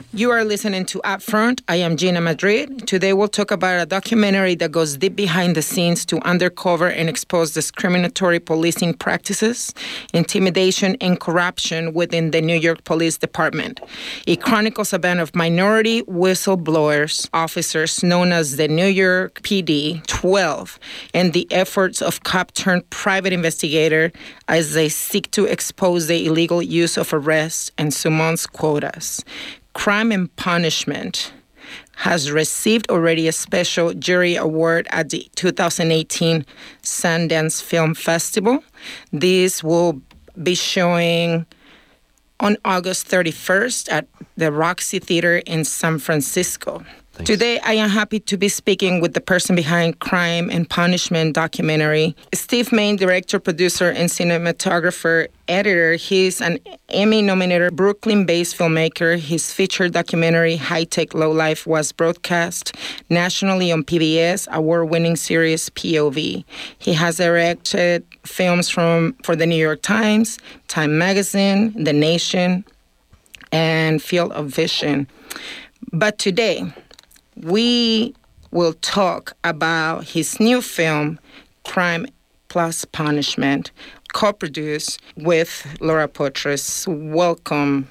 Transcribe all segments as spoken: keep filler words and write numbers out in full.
You are listening to Upfront. I am Gina Madrid. Today we'll talk about a documentary that goes deep behind the scenes to uncover and expose discriminatory policing practices, intimidation, and corruption within the New York Police Department. It chronicles a band of minority whistleblowers, officers known as the New York P D twelve, and the efforts of cop-turned-private investigator as they seek to expose the illegal use of arrests and summons quotas. Crime and Punishment has received already a special jury award at the two thousand eighteen Sundance Film Festival. This will be showing on August thirty-first at the Roxy Theater in San Francisco. Thanks. Today, I am happy to be speaking with the person behind Crime and Punishment documentary, Steve Main, director, producer, and cinematographer, editor. He's an Emmy-nominated Brooklyn-based filmmaker. His feature documentary, High Tech Low Life, was broadcast nationally on P B S award-winning series P O V. He has directed films from for the New York Times, Time Magazine, The Nation, and Field of Vision. But today, we will talk about his new film, Crime Plus Punishment, co-produced with Laura Poitras. Welcome.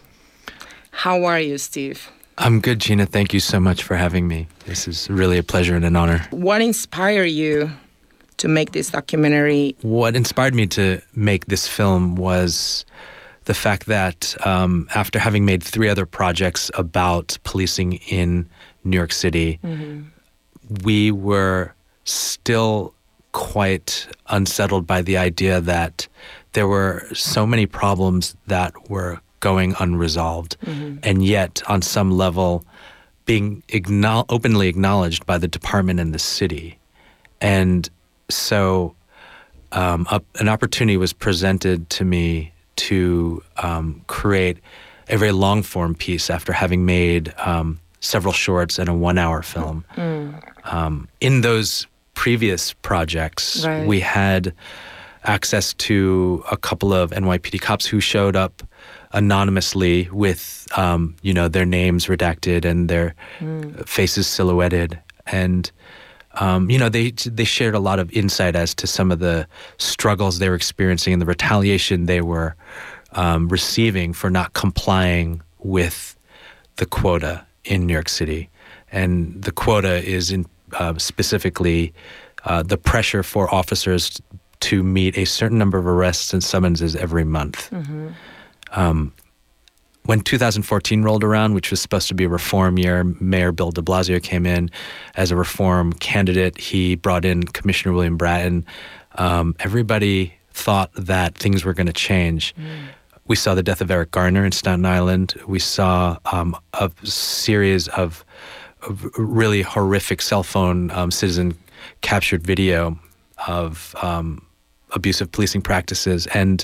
How are you, Steve? I'm good, Gina. Thank you so much for having me. This is really a pleasure and an honor. What inspired you to make this documentary? What inspired me to make this film was the fact that um, after having made three other projects about policing in New York City, mm-hmm. we were still quite unsettled by the idea that there were so many problems that were going unresolved, mm-hmm. and yet on some level being acknow- openly acknowledged by the department and the city. And so um, a, an opportunity was presented to me to um, create a very long-form piece after having made um, several shorts and a one-hour film. Mm. Um, in those previous projects, right. we had access to a couple of N Y P D cops who showed up anonymously with, um, you know, their names redacted and their mm. faces silhouetted. And, um, you know, they they shared a lot of insight as to some of the struggles they were experiencing and the retaliation they were um, receiving for not complying with the quota in New York City. And the quota is in uh, specifically uh, the pressure for officers to meet a certain number of arrests and summonses every month. Mm-hmm. Um, when two thousand fourteen rolled around, which was supposed to be a reform year, Mayor Bill de Blasio came in as a reform candidate. He brought in Commissioner William Bratton. Um, everybody thought that things were going to change. Mm. We saw the death of Eric Garner in Staten Island. We saw um, a series of, of really horrific cell phone um, citizen captured video of um, abusive policing practices. And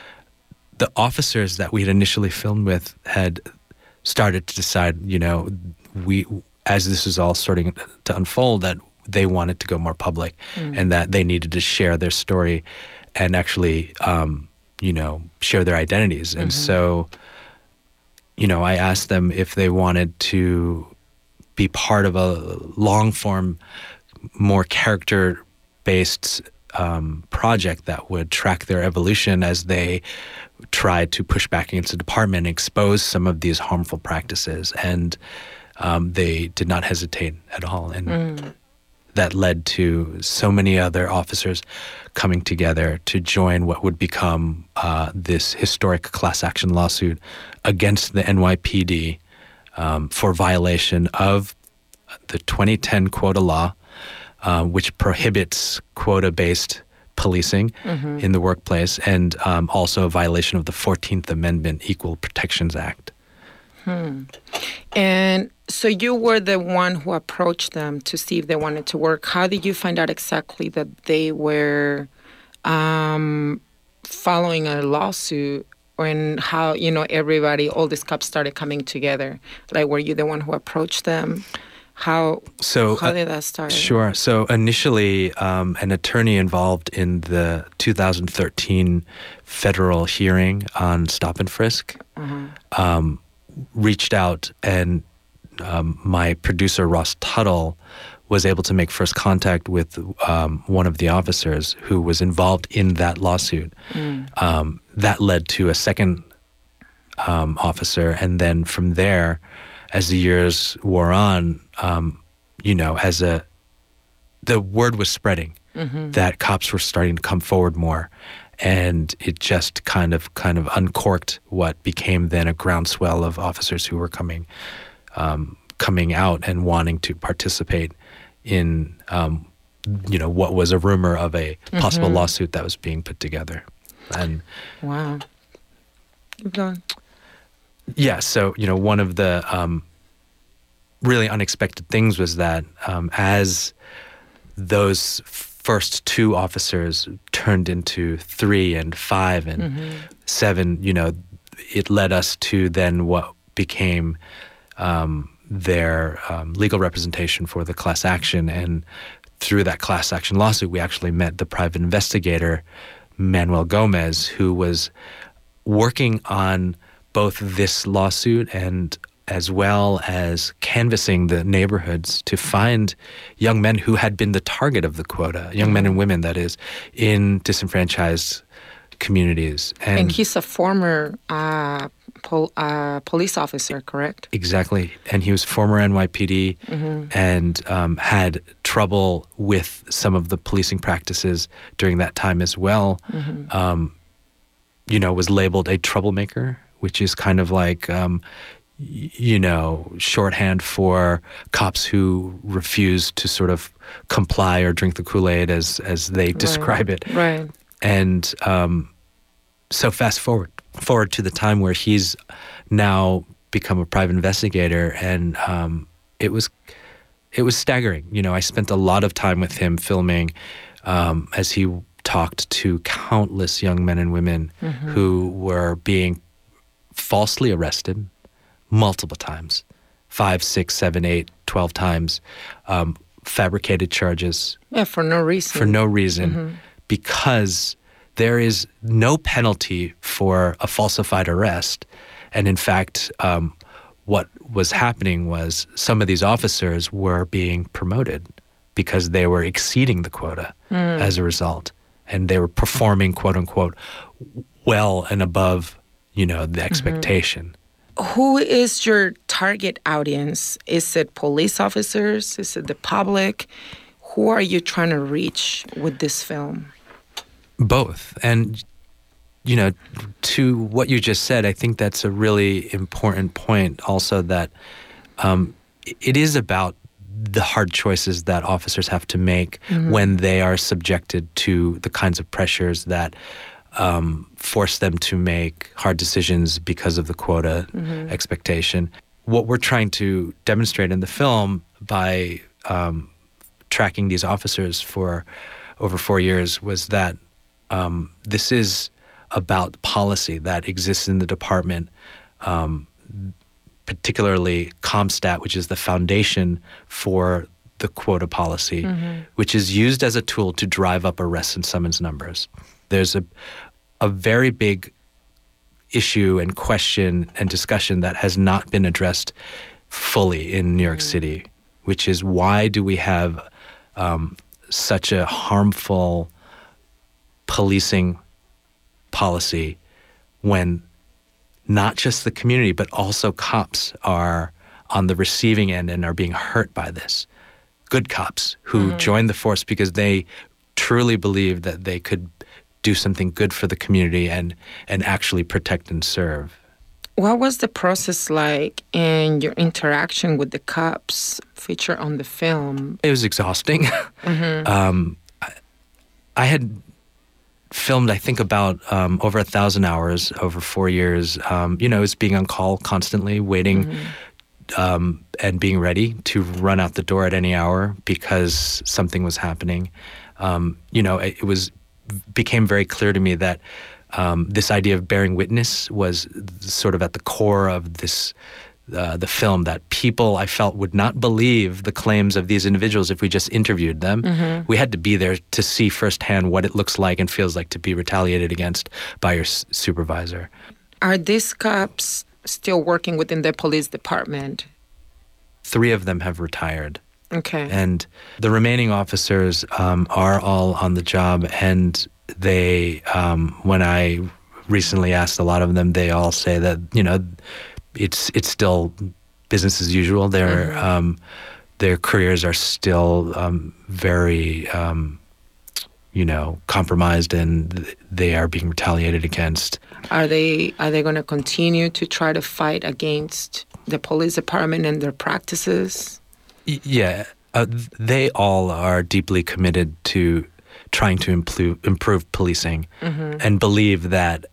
the officers that we had initially filmed with had started to decide, you know, we, as this was all starting to unfold, that they wanted to go more public mm. and that they needed to share their story and actually, um, you know, share their identities. And mm-hmm. so, you know, I asked them if they wanted to be part of a long-form, more character-based um, project that would track their evolution as they tried to push back against the department and expose some of these harmful practices. And um, they did not hesitate at all. And mm. that led to so many other officers coming together to join what would become uh, this historic class action lawsuit against the N Y P D um, for violation of the twenty ten quota law, uh, which prohibits quota-based policing mm-hmm. in the workplace, and um, also a violation of the fourteenth Amendment Equal Protections Act. Hmm. And so you were the one who approached them to see if they wanted to work. How did you find out exactly that they were um, following a lawsuit, and how, you know, everybody, all these cops started coming together? Like, were you the one who approached them? How, so, how did that start? Uh, sure. So initially, um, an attorney involved in the two thousand thirteen federal hearing on stop and frisk uh-huh. um, reached out, and um, my producer, Ross Tuttle, was able to make first contact with um, one of the officers who was involved in that lawsuit. Mm. Um, that led to a second um, officer, and then from there, as the years wore on, um, you know, as a the word was spreading mm-hmm. that cops were starting to come forward more, and it just kind of kind of uncorked what became then a groundswell of officers who were coming um, coming out and wanting to participate in um, you know, what was a rumor of a possible mm-hmm. lawsuit that was being put together. And wow, keep going. Yeah, so you know, one of the um, really unexpected things was that um, as those first two officers turned into three and five and mm-hmm. seven, you know, it led us to then what became um, their um, legal representation for the class action. And through that class action lawsuit, we actually met the private investigator, Manuel Gomez, who was working on both this lawsuit and as well as canvassing the neighborhoods to find young men who had been the target of the quota, young men and women, that is, in disenfranchised communities. And, and he's a former uh, pol- uh, police officer, correct? Exactly. And he was former N Y P D mm-hmm. and um, had trouble with some of the policing practices during that time as well. Mm-hmm. Um, you know, was labeled a troublemaker, which is kind of like... Um, you know, shorthand for cops who refuse to sort of comply or drink the Kool-Aid as as they describe right. it. Right. And um, so fast forward forward to the time where he's now become a private investigator, and um, it was it was staggering. You know, I spent a lot of time with him filming um, as he talked to countless young men and women mm-hmm. who were being falsely arrested multiple times, five, six, seven, eight, twelve times, um, fabricated charges. Yeah, for no reason. For no reason, mm-hmm. because there is no penalty for a falsified arrest. And in fact, um, what was happening was some of these officers were being promoted because they were exceeding the quota mm. as a result. And they were performing, quote unquote, well and above, you know, the expectation. Mm-hmm. Who is your target audience? Is it police officers? Is it the public? Who are you trying to reach with this film? Both. And, you know, to what you just said, I think that's a really important point also, that um, it is about the hard choices that officers have to make mm-hmm. when they are subjected to the kinds of pressures that Um, force them to make hard decisions because of the quota mm-hmm. expectation. What we're trying to demonstrate in the film by um, tracking these officers for over four years was that um, this is about policy that exists in the department, um, particularly CompStat, which is the foundation for the quota policy, mm-hmm. which is used as a tool to drive up arrests and summons numbers. There's a a very big issue and question and discussion that has not been addressed fully in New York mm. City, which is, why do we have um, such a harmful policing policy when not just the community but also cops are on the receiving end and are being hurt by this? Good cops who mm. joined the force because they truly believed that they could do something good for the community and and actually protect and serve. What was the process like in your interaction with the cops featured on the film? It was exhausting. Mm-hmm. um, I, I had filmed, I think, about um, over a thousand hours over four years. Um, you know, it's being on call constantly, waiting mm-hmm. um, and being ready to run out the door at any hour because something was happening. Um, you know, it, it was became very clear to me that um, this idea of bearing witness was sort of at the core of this, uh, the film, that people, I felt, would not believe the claims of these individuals if we just interviewed them. Mm-hmm. We had to be there to see firsthand what it looks like and feels like to be retaliated against by your s- supervisor. Are these cops still working within the police department? Three of them have retired. Okay. And the remaining officers um, are all on the job, and they, um, when I recently asked a lot of them, they all say that, you know, it's it's still business as usual. Their mm-hmm. um, their careers are still um, very, um, you know, compromised, and they are being retaliated against. Are they are they going to continue to try to fight against the police department and their practices? Y- yeah, uh, they all are deeply committed to trying to improve, improve policing mm-hmm. and believe that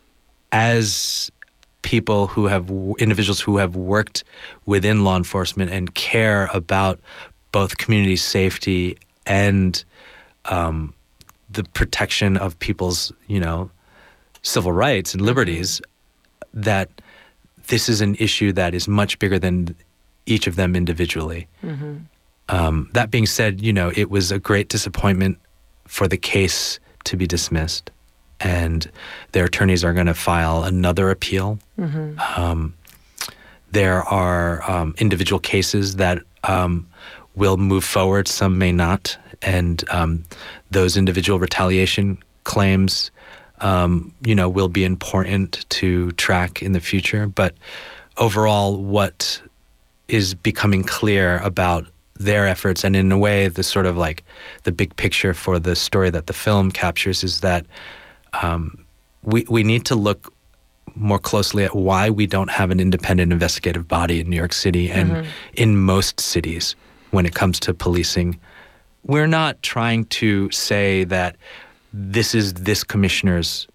as people who have, individuals who have worked within law enforcement and care about both community safety and um, the protection of people's, you know, civil rights and liberties, mm-hmm. that this is an issue that is much bigger than each of them individually. Mm-hmm. Um, that being said, you know, it was a great disappointment for the case to be dismissed, and their attorneys are going to file another appeal. Mm-hmm. Um, there are um, individual cases that um, will move forward, some may not, and um, those individual retaliation claims, um, you know, will be important to track in the future. But overall, what is becoming clear about their efforts, and in a way the sort of like the big picture for the story that the film captures, is that um, we we need to look more closely at why we don't have an independent investigative body in New York City and mm-hmm. in most cities when it comes to policing. We're not trying to say that this is this commissioner's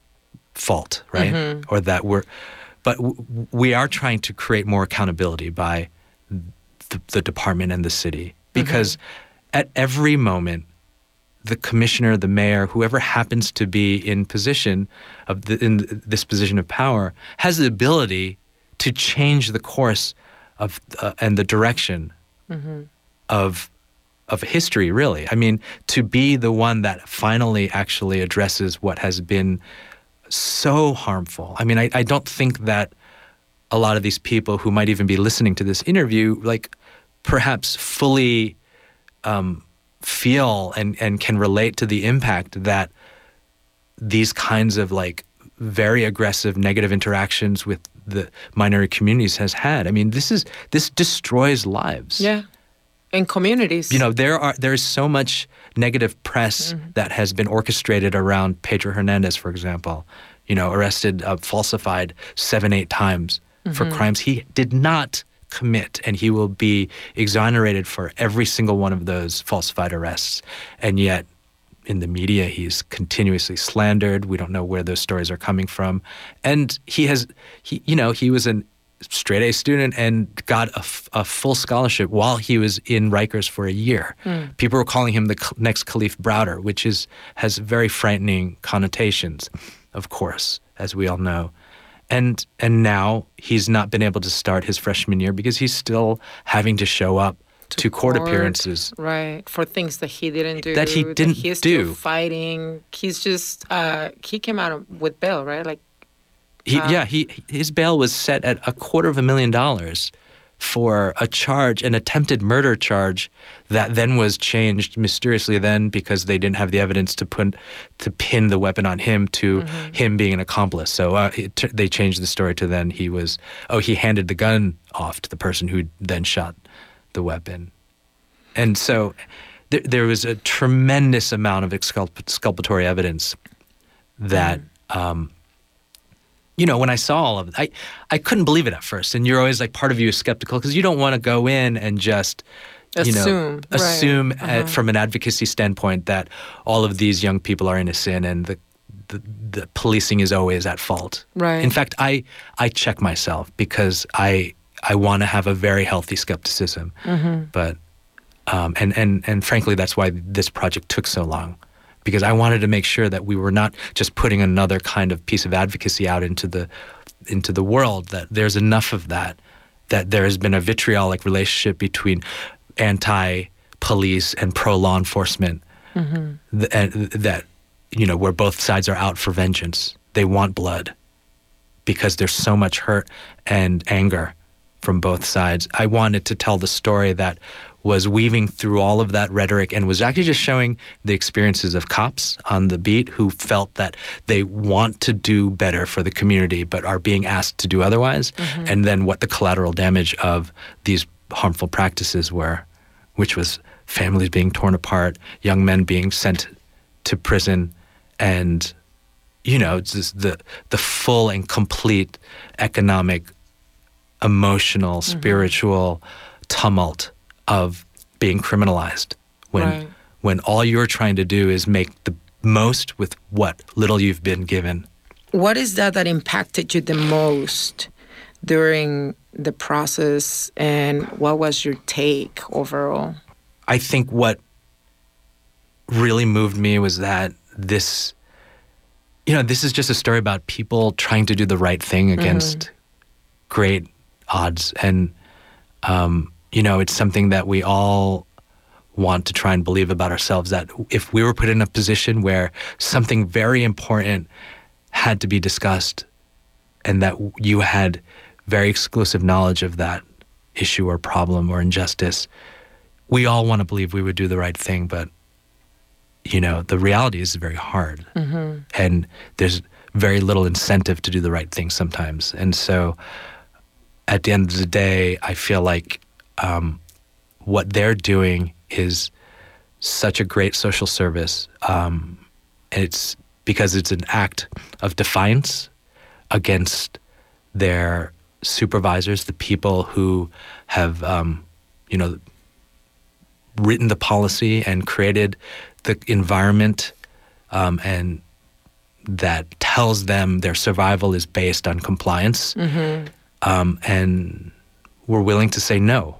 fault, right? Mm-hmm. Or that we're, but w- we are trying to create more accountability by the, the department and the city, because mm-hmm. at every moment, the commissioner, the mayor, whoever happens to be in position of the, in this position of power, has the ability to change the course of uh, and the direction mm-hmm. of of history. Really, I mean, to be the one that finally actually addresses what has been so harmful. I mean, I, I don't think that a lot of these people who might even be listening to this interview, like, perhaps fully um, feel and, and can relate to the impact that these kinds of like very aggressive negative interactions with the minority communities has had. I mean, this is this destroys lives. Yeah, and communities. You know, there are there is so much negative press mm-hmm. that has been orchestrated around Pedro Hernandez, for example. You know, arrested, uh, falsified seven, eight times mm-hmm. for crimes he did not commit, and he will be exonerated for every single one of those falsified arrests. And yet, in the media, he's continuously slandered. We don't know where those stories are coming from. And he has, he, you know, he was a straight A student and got a, f- a full scholarship while he was in Rikers for a year. Mm. People were calling him the cl- next Kalief Browder, which is has very frightening connotations, of course, as we all know. And and now he's not been able to start his freshman year because he's still having to show up to, to court, court appearances. Right, for things that he didn't do. That he didn't that he's do. Still fighting. He's just, uh, he came out with bail, right? Like, he, uh, Yeah, he his bail was set at a quarter of a million dollars for a charge, an attempted murder charge that then was changed mysteriously then because they didn't have the evidence to put to pin the weapon on him to mm-hmm. him being an accomplice. So uh, it, they changed the story to then he was, oh, he handed the gun off to the person who then shot the weapon. And so th- there was a tremendous amount of exculp- exculpatory evidence that mm. um, you know, when I saw all of it, I, I couldn't believe it at first. And you're always like, part of you is skeptical because you don't want to go in and just, you assume, know, assume right. at, uh-huh. from an advocacy standpoint that all of these young people are innocent and the, the, the policing is always at fault. Right. In fact, I, I check myself because I, I want to have a very healthy skepticism. Mm-hmm. But, um, and, and, and frankly, that's why this project took so long. Because I wanted to make sure that we were not just putting another kind of piece of advocacy out into the into the world, that there's enough of that, that there has been a vitriolic relationship between anti-police and pro-law enforcement, mm-hmm. th- and that, you know, where both sides are out for vengeance. They want blood because there's so much hurt and anger from both sides. I wanted to tell the story that was weaving through all of that rhetoric and was actually just showing the experiences of cops on the beat who felt that they want to do better for the community but are being asked to do otherwise, mm-hmm. and then what the collateral damage of these harmful practices were, which was families being torn apart, young men being sent to prison, and, you know, it's just the the full and complete economic, emotional, mm-hmm. spiritual tumult of being criminalized when right. when all you're trying to do is make the most with what little you've been given. What is that that impacted you the most during the process, and what was your take overall? I think what really moved me was that this, you know, this is just a story about people trying to do the right thing against mm-hmm. great odds. And, um, you know, it's something that we all want to try and believe about ourselves, that if we were put in a position where something very important had to be discussed and that you had very exclusive knowledge of that issue or problem or injustice, we all want to believe we would do the right thing, but, you know, the reality is very hard. Mm-hmm. And there's very little incentive to do the right thing sometimes. And so at the end of the day, I feel like um, what they're doing is such a great social service. Um, and it's because it's an act of defiance against their supervisors, the people who have, um, you know, written the policy and created the environment, um, and that tells them their survival is based on compliance. Mm-hmm. Um, and we're willing to say no.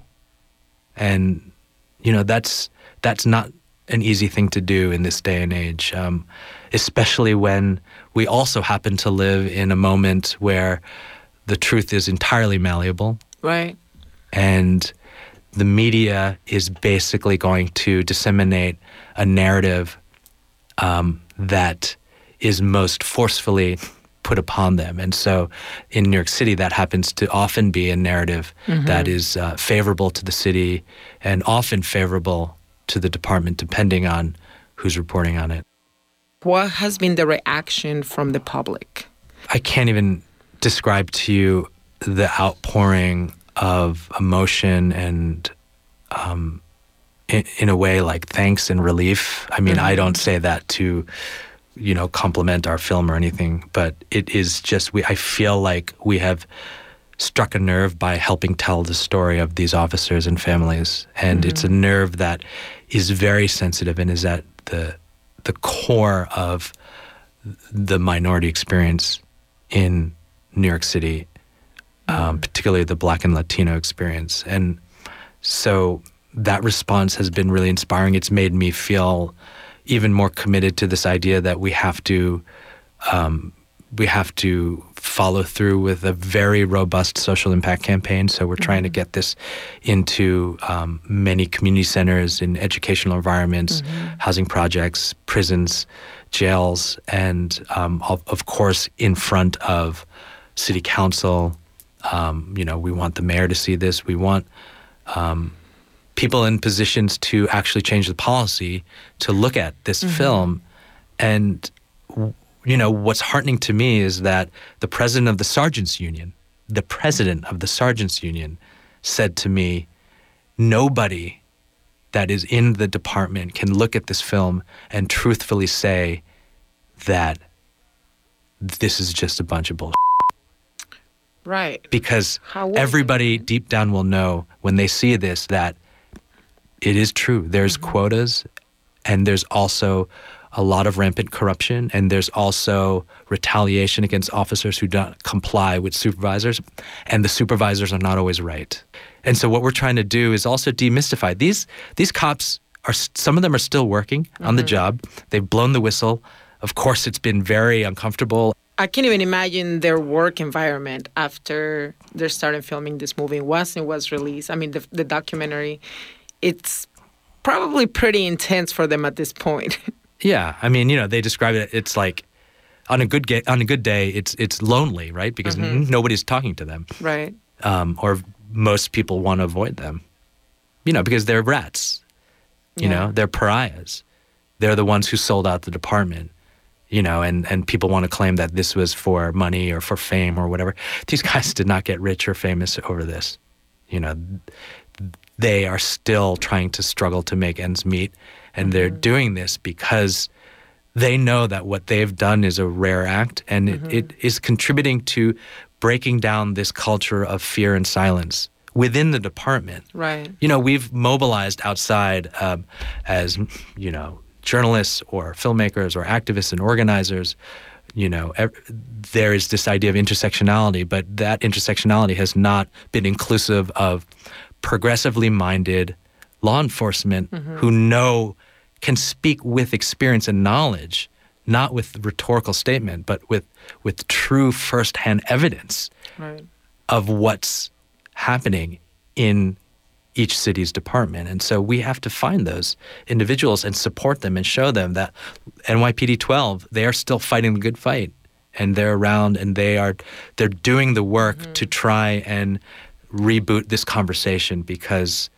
And, you know, that's that's not an easy thing to do in this day and age, um, especially when we also happen to live in a moment where the truth is entirely malleable. Right. And the media is basically going to disseminate a narrative um, that is most forcefully put upon them. And so in New York City, that happens to often be a narrative mm-hmm. that is uh, favorable to the city and often favorable to the department, depending on who's reporting on it. What has been the reaction from the public? I can't even describe to you the outpouring of emotion and um, in, in a way like thanks and relief. I mean, mm-hmm. I don't say that to, you know, compliment our film or anything, but it is just, we, I feel like we have struck a nerve by helping tell the story of these officers and families. And mm-hmm. it's a nerve that is very sensitive and is at the the core of the minority experience in New York City, mm-hmm. um, particularly the Black and Latino experience. And so that response has been really inspiring. It's made me feel even more committed to this idea that we have to um, we have to follow through with a very robust social impact campaign. So we're mm-hmm. trying to get this into um, many community centers, in educational environments, mm-hmm. housing projects, prisons, jails, and um, of, of course in front of city council. Um, you know, we want the mayor to see this. We want um, people in positions to actually change the policy to look at this mm-hmm. film. And you know, what's heartening to me is that the president of the Sergeants Union, the president of the Sergeants Union said to me, nobody that is in the department can look at this film and truthfully say that this is just a bunch of bullshit. Right. Because everybody it? deep down will know when they see this that it is true. There's mm-hmm. quotas, and there's also a lot of rampant corruption, and there's also retaliation against officers who don't comply with supervisors, and the supervisors are not always right. And so what we're trying to do is also demystify. These these cops, are some of them are still working mm-hmm. on the job. They've blown the whistle. Of course, it's been very uncomfortable. I can't even imagine their work environment after they started filming this movie. Once it was released, I mean, the, the documentary, it's probably pretty intense for them at this point. Yeah, I mean, you know, they describe it, it's like on a good ga- on a good day, it's it's lonely, right? Because Mhm. n- nobody's talking to them, Right. um, or most people want to avoid them. You know, because they're rats. You Yeah. know, they're pariahs. They're the ones who sold out the department. You know, and, and people want to claim that this was for money or for fame or whatever. These guys did not get rich or famous over this. You know, they are still trying to struggle to make ends meet, and they're doing this because they know that what they've done is a rare act, and it, it is contributing to breaking down this culture of fear and silence within the department. Right. You know, we've mobilized outside um, as, you know, journalists or filmmakers or activists and organizers. You know, ev- there is this idea of intersectionality, but that intersectionality has not been inclusive of progressively minded law enforcement who know, can speak with experience and knowledge, not with rhetorical statement, but with, with true firsthand evidence Right. of what's happening in each city's department. And so we have to find those individuals and support them and show them that N Y P D twelve, they are still fighting the good fight, and they're around, and they are they're doing the work mm-hmm. to try and reboot this conversation, because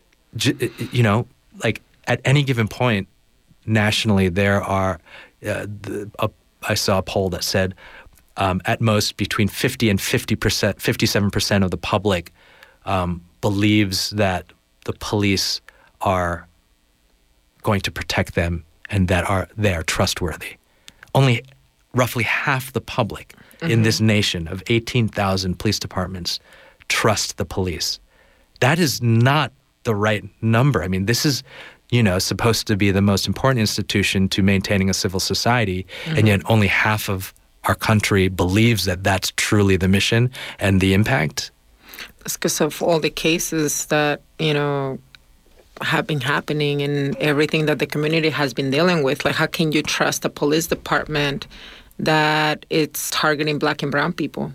you know, like at any given point nationally there are uh, the, a, I saw a poll that said um, at most between fifty and fifty percent, fifty-seven percent of the public um, believes that the police are going to protect them and that are they are trustworthy. Only roughly half the public mm-hmm. in this nation of eighteen thousand police departments trust the police. That is not the right number. I mean, this is, you know, supposed to be the most important institution to maintaining a civil society, mm-hmm. and yet only half of our country believes that that's truly the mission and the impact. It's because of all the cases that, you know, have been happening and everything that the community has been dealing with. Like, how can you trust a police department that it's targeting Black and brown people?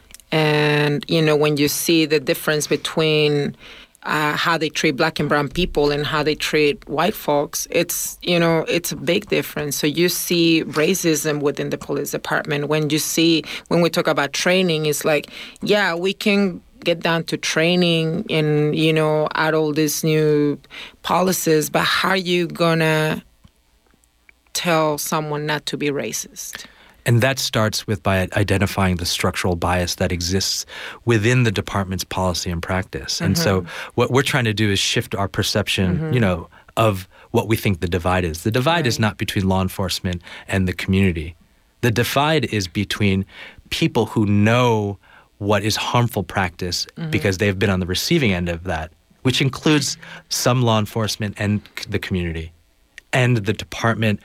And, you know, when you see the difference between uh, how they treat Black and brown people and how they treat white folks, it's, you know, it's a big difference. So you see racism within the police department. When you see, when we talk about training, it's like, yeah, we can get down to training and, you know, add all these new policies, but how are you gonna tell someone not to be racist? And that starts with by identifying the structural bias that exists within the department's policy and practice. And mm-hmm. so what we're trying to do is shift our perception, mm-hmm. you know, of what we think the divide is. The divide right. is not between law enforcement and the community. The divide is between people who know what is harmful practice mm-hmm. because they've been on the receiving end of that, which includes some law enforcement and the community, and the department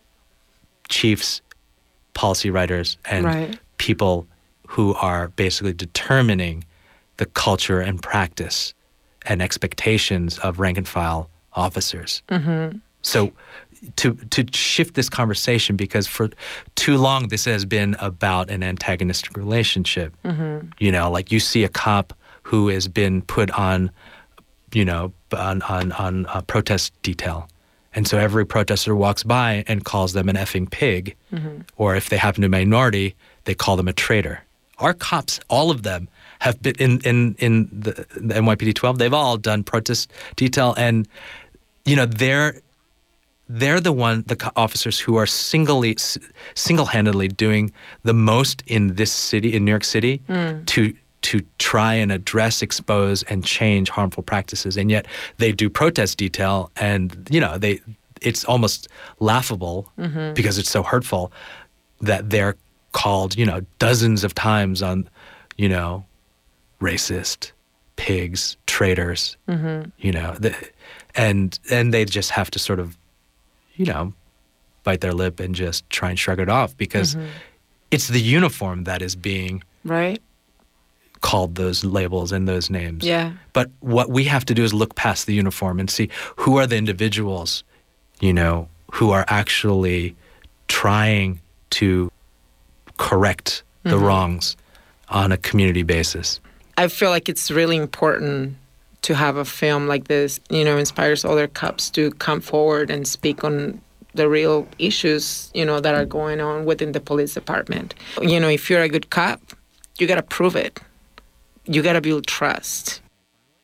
chiefs, policy writers, and right. people who are basically determining the culture and practice and expectations of rank and file officers. Mm-hmm. So to to shift this conversation, because for too long this has been about an antagonistic relationship. Mm-hmm. You know, like you see a cop who has been put on, you know, on on, on a protest detail. And so every protester walks by and calls them an effing pig. Mm-hmm. Or if they happen to be a minority, they call them a traitor. Our cops, all of them, have been in, in, in the, the N Y P D twelve, they've all done protest detail. And, you know, they're they're the one, the officers who are singly, single-handedly doing the most in this city, in New York City, mm. to to try and address, expose, and change harmful practices. And yet they do protest detail, and, you know, they it's almost laughable mm-hmm. because it's so hurtful that they're called, you know, dozens of times on, you know, racist, pigs, traitors, mm-hmm. you know, the, and and they just have to sort of, you know, bite their lip and just try and shrug it off, because mm-hmm. it's the uniform that is being right. called those labels and those names. Yeah. But what we have to do is look past the uniform and see who are the individuals, you know, who are actually trying to correct the mm-hmm. wrongs on a community basis. I feel like it's really important to have a film like this, you know, inspires other cops to come forward and speak on the real issues, you know, that are going on within the police department. You know, if you're a good cop, you got to prove it. You got to build trust.